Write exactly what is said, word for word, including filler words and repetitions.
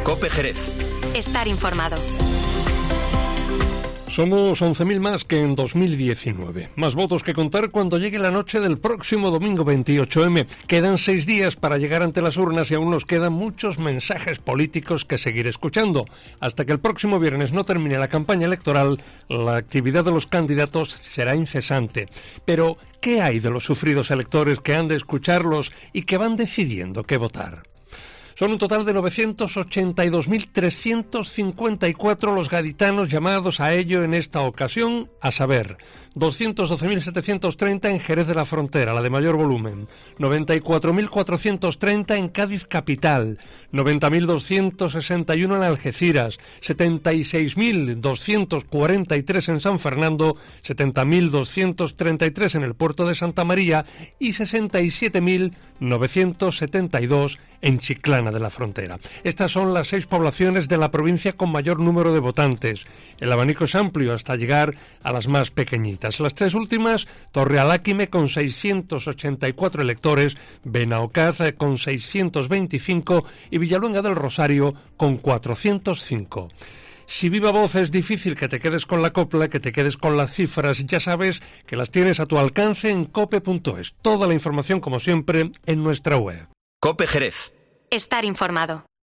COPE Jerez. Estar informado. Somos once mil más que en dos mil diecinueve. Más votos que contar cuando llegue la noche del próximo domingo veintiocho eme. Quedan seis días para llegar ante las urnas y aún nos quedan muchos mensajes políticos que seguir escuchando. Hasta que el próximo viernes no termine la campaña electoral, la actividad de los candidatos será incesante. Pero, ¿qué hay de los sufridos electores que han de escucharlos y que van decidiendo qué votar? Son un total de novecientos ochenta y dos mil trescientos cincuenta y cuatro los gaditanos llamados a ello en esta ocasión, a saber, doscientos doce mil setecientos treinta en Jerez de la Frontera, la de mayor volumen, noventa y cuatro mil cuatrocientos treinta en Cádiz capital, noventa mil doscientos sesenta y uno en Algeciras, setenta y seis mil doscientos cuarenta y tres en San Fernando, setenta mil doscientos treinta y tres en el puerto de Santa María y sesenta y siete mil novecientos setenta y dos en Chiclana de la Frontera. Estas son las seis poblaciones de la provincia con mayor número de votantes. El abanico es amplio hasta llegar a las más pequeñitas. Las tres últimas, Torrealáquime con seiscientos ochenta y cuatro electores, Benaocaz con seiscientos veinticinco y Villaluenga del Rosario con cuatrocientos cinco. Si viva voz es difícil que te quedes con la copla, que te quedes con las cifras, ya sabes que las tienes a tu alcance en cope punto es. Toda la información, como siempre, en nuestra web. COPE Jerez. Estar informado.